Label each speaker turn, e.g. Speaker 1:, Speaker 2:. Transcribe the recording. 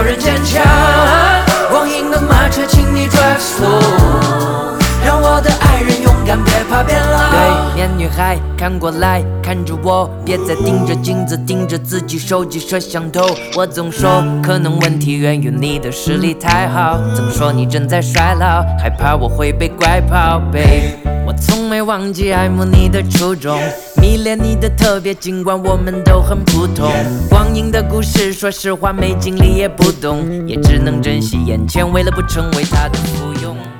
Speaker 1: 人坚强。光阴的马车，请你 drive slow， 让我的爱人勇敢，别怕变老。
Speaker 2: 对面女孩看过来，看着我，别再盯着镜子，盯着自己手机摄像头。我总说，可能问题源于你的视力太好。怎么说你正在衰老，害怕我会被拐跑 ，babe。我从没忘记爱慕你的初衷，迷恋你的特别，尽管我们都很普通。光阴的故事，说实话没经历也不懂，也只能珍惜眼前，为了不成为他的附庸。